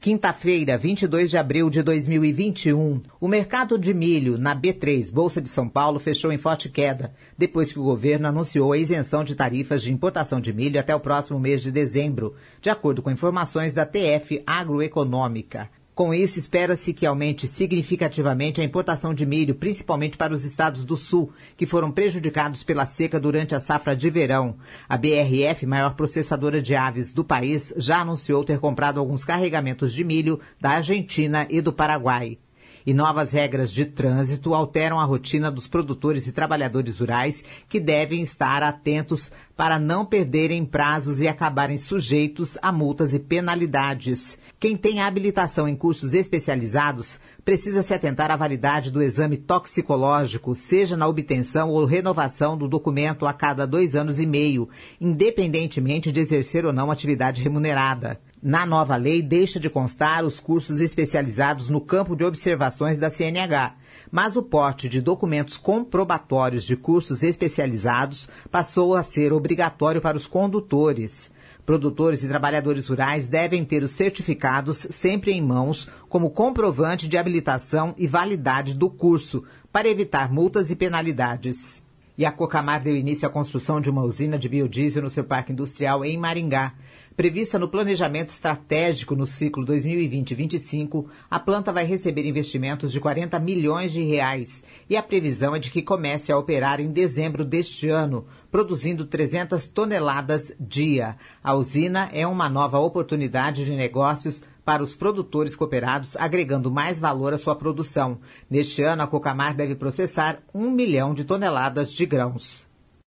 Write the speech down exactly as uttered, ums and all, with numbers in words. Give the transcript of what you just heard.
Quinta-feira, vinte e dois de abril de dois mil e vinte e um, o mercado de milho na B três, Bolsa de São Paulo, fechou em forte queda, depois que o governo anunciou a isenção de tarifas de importação de milho até o próximo mês de dezembro, de acordo com informações da T F Agroeconômica. Com isso, espera-se que aumente significativamente a importação de milho, principalmente para os estados do Sul, que foram prejudicados pela seca durante a safra de verão. A B R F, maior processadora de aves do país, já anunciou ter comprado alguns carregamentos de milho da Argentina e do Paraguai. E novas regras de trânsito alteram a rotina dos produtores e trabalhadores rurais, que devem estar atentos para não perderem prazos e acabarem sujeitos a multas e penalidades. Quem tem habilitação em cursos especializados precisa se atentar à validade do exame toxicológico, seja na obtenção ou renovação do documento a cada dois anos e meio, independentemente de exercer ou não atividade remunerada. Na nova lei, deixa de constar os cursos especializados no campo de observações da C N H, mas o porte de documentos comprobatórios de cursos especializados passou a ser obrigatório para os condutores. Produtores e trabalhadores rurais devem ter os certificados sempre em mãos como comprovante de habilitação e validade do curso, para evitar multas e penalidades. E a Cocamar deu início à construção de uma usina de biodiesel no seu parque industrial em Maringá. Prevista no planejamento estratégico no ciclo dois mil e vinte a vinte e cinco, a planta vai receber investimentos de quarenta milhões de reais e a previsão é de que comece a operar em dezembro deste ano, produzindo trezentas toneladas dia. A usina é uma nova oportunidade de negócios para os produtores cooperados, agregando mais valor à sua produção. Neste ano, a Cocamar deve processar um milhão de toneladas de grãos.